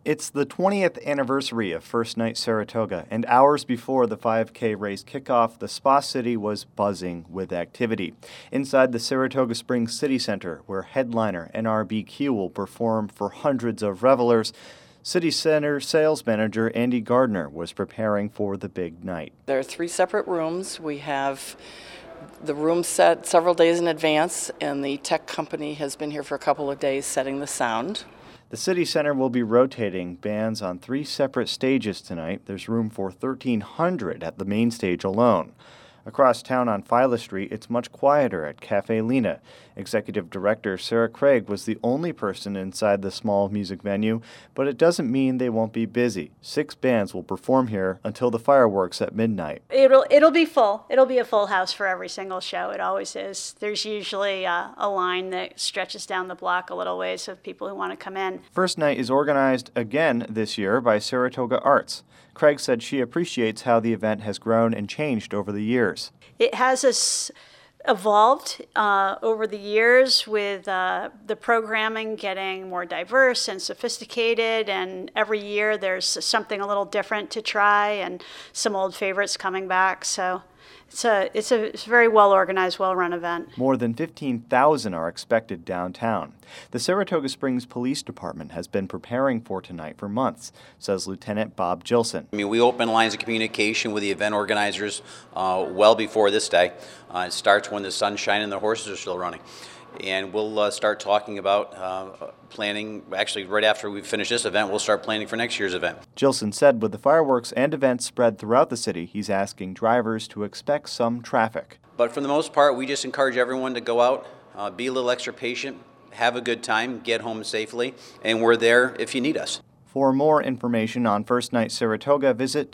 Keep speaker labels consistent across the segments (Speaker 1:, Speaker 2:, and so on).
Speaker 1: It's the 20th anniversary of First Night Saratoga, and hours before the 5K race kickoff, the Spa City was buzzing with activity. Inside the Saratoga Springs City Center, where headliner NRBQ will perform for hundreds of revelers, City Center sales manager Andy Gardner was preparing for the big night.
Speaker 2: There are 3 separate rooms. We have the room set several days in advance, and the tech company has been here for a couple of days setting the sound.
Speaker 1: The City Center will be rotating bands on 3 separate stages tonight. There's room for 1,300 at the main stage alone. Across town on Phila Street, it's much quieter at Cafe Lena. Executive Director Sarah Craig was the only person inside the small music venue, but it doesn't mean they won't be busy. 6 bands will perform here until the fireworks at midnight.
Speaker 3: It'll be full. It'll be a full house for every single show. It always is. There's usually a line that stretches down the block a little ways of people who want to come in.
Speaker 1: First Night is organized again this year by Saratoga Arts. Craig said she appreciates how the event has grown and changed over the years.
Speaker 3: It has evolved over the years with the programming getting more diverse and sophisticated, and every year there's something a little different to try and some old favorites coming back. So it's a very well-organized, well-run event.
Speaker 1: More than 15,000 are expected downtown. The Saratoga Springs Police Department has been preparing for tonight for months, says Lieutenant Bob Gilson.
Speaker 4: We open lines of communication with the event organizers well before this day. It starts when the sun's shining and the horses are still running. And we'll start talking about planning. Actually, right after we finish this event, we'll start planning for next year's event.
Speaker 1: Gilson said with the fireworks and events spread throughout the city, he's asking drivers to expect some traffic.
Speaker 4: But for the most part, we just encourage everyone to go out, be a little extra patient, have a good time, get home safely, and we're there if you need us.
Speaker 1: For more information on First Night Saratoga, visit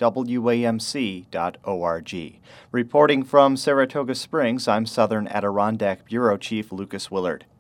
Speaker 1: WAMC.org. Reporting from Saratoga Springs, I'm Southern Adirondack Bureau Chief Lucas Willard.